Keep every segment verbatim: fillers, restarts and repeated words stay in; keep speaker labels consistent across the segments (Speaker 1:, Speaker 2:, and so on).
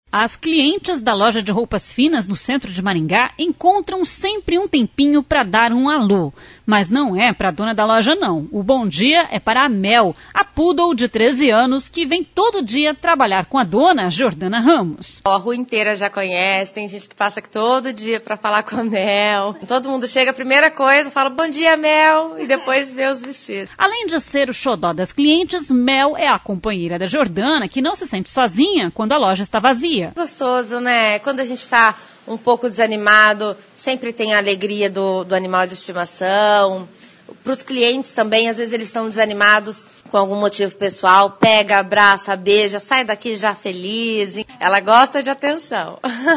Speaker 1: As clientes da loja de roupas finas no centro de Maringá encontram sempre um tempinho para dar um alô. Mas não é para a dona da loja, não. O bom dia é para a Mel, a poodle de treze anos, que vem todo dia trabalhar com a dona Jordana Ramos.
Speaker 2: A rua inteira já conhece, tem gente que passa aqui todo dia para falar com a Mel. Todo mundo chega, a primeira coisa, fala bom dia, Mel, e depois vê os vestidos.
Speaker 1: Além de ser o xodó das clientes, Mel é a companheira da Jordana, que não se sente sozinha quando a loja está vazia.
Speaker 2: Gostoso, né? Quando a gente está um pouco desanimado, sempre tem a alegria do, do animal de estimação. Para os clientes também, às vezes eles estão desanimados com algum motivo pessoal, pega, abraça, beija, sai daqui já feliz. Ela gosta de atenção.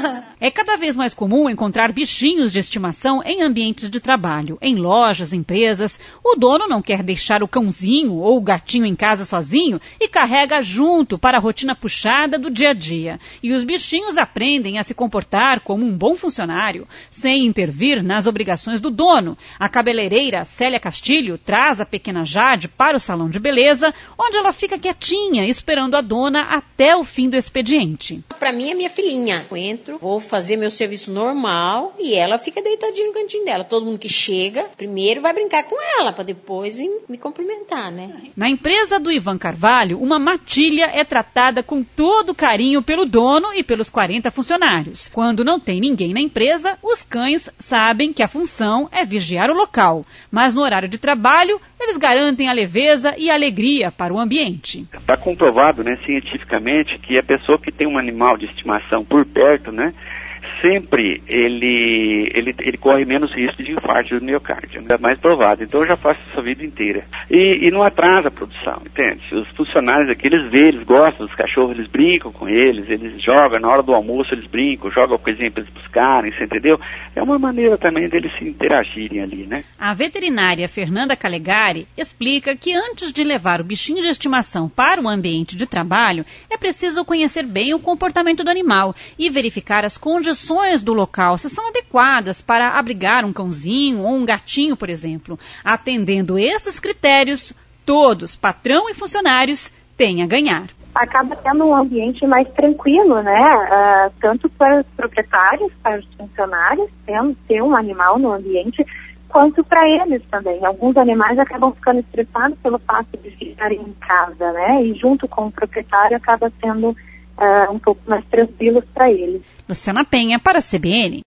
Speaker 1: É cada vez mais comum encontrar bichinhos de estimação em ambientes de trabalho, em lojas, empresas. O dono não quer deixar o cãozinho ou o gatinho em casa sozinho e carrega junto para a rotina puxada do dia a dia. E os bichinhos aprendem a se comportar como um bom funcionário, sem intervir nas obrigações do dono. A cabeleireira Célia Castilho traz a pequena Jade para o salão de beleza, onde ela fica quietinha, esperando a dona até o fim do expediente.
Speaker 3: Para mim é minha filhinha. Eu entro, vou fazer meu serviço normal e ela fica deitadinha no cantinho dela. Todo mundo que chega, primeiro vai brincar com ela, para depois vir me cumprimentar, né?
Speaker 1: Na empresa do Ivan Carvalho, uma matilha é tratada com todo carinho pelo dono e pelos quarenta funcionários. Quando não tem ninguém na empresa, os cães sabem que a função é vigiar o local. Mas no horário de trabalho, eles garantem a leveza e a alegria para o ambiente.
Speaker 4: Está comprovado, né, cientificamente, que a pessoa que tem um animal de estimação por perto, né, sempre ele, ele, ele corre menos risco de infarto do miocárdio, né? É mais provado. Então eu já faço isso a vida inteira. E, e não atrasa a produção, entende? Os funcionários aqui, eles vê, eles gostam dos cachorros, eles brincam com eles, eles jogam, na hora do almoço eles brincam, jogam coisinha para eles buscarem, você entendeu? É uma maneira também deles se interagirem ali, né?
Speaker 1: A veterinária Fernanda Calegari explica que antes de levar o bichinho de estimação para o ambiente de trabalho, é preciso conhecer bem o comportamento do animal e verificar as condições do local, se são adequadas para abrigar um cãozinho ou um gatinho, por exemplo. Atendendo esses critérios, todos, patrão e funcionários, têm a ganhar.
Speaker 5: Acaba sendo um ambiente mais tranquilo, né? Uh, tanto para os proprietários, para os funcionários, tendo ter um animal no ambiente, quanto para eles também. Alguns animais acabam ficando estressados pelo fato de ficarem em casa, né? E junto com o proprietário acaba sendo Uh, um pouco mais tranquilos para eles.
Speaker 1: Luciana Penha, para a C B N.